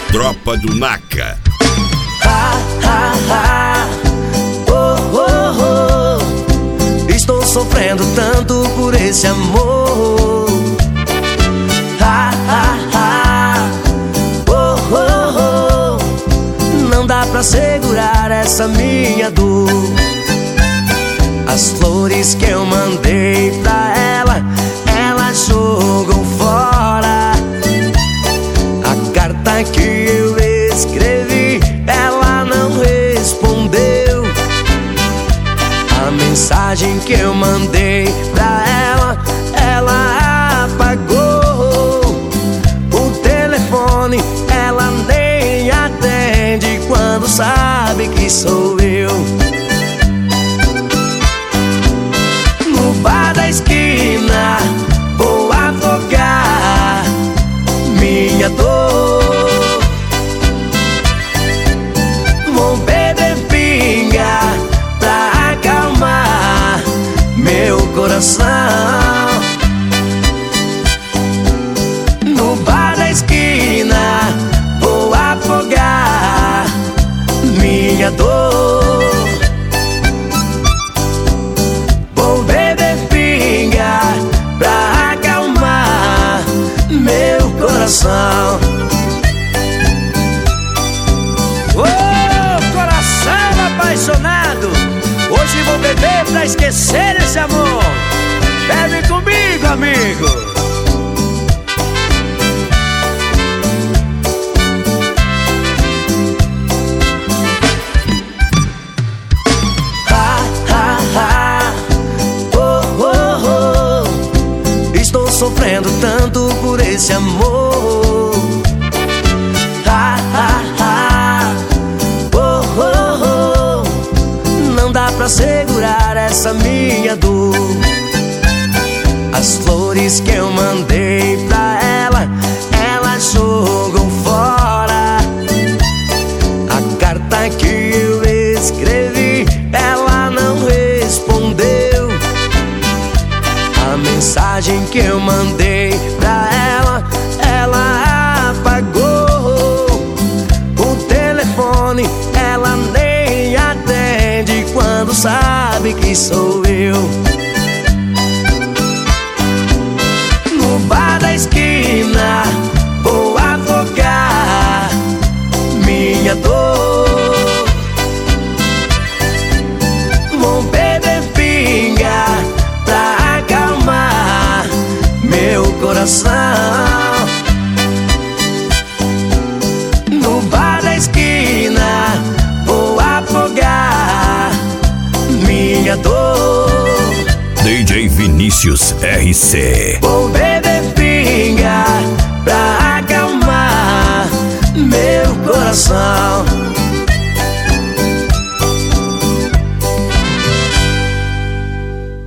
Tropa do Naca. Estou sofrendo tanto por esse amor. Não dá pra segurar essa minha dor. As flores que eu mandei pra ela, ela jogou fora. A carta que eu escrevi, ela não respondeu. A mensagem que eu mandei pra ela, ela apagou. O telefone ela nem atende quando sabe que sou eu. No bar da esquina vou afogar minha dor. Vou beber pinga pra acalmar meu coração. No bar da esquina vou afogar minha dor. Vou beber pinga pra acalmar meu coração. Ô, coração apaixonado, hoje vou beber pra esquecer esse amor. Bebe comigo, amigo. Estou sofrendo tanto por esse amor. Não dá pra segurar essa minha dor. As flores que eu mandei pra ela, ela jogou fora. A carta que eu escrevi, ela não respondeu. A mensagem que eu mandei pra ela, ela apagou. O telefone ela nem atende quando sabe que sou eu. No bar da esquina vou afogar minha dor. Vou beber pinga pra acalmar meu coração. No bar da esquina vou afogar minha dor. DJ Vinícius RC. Vou beber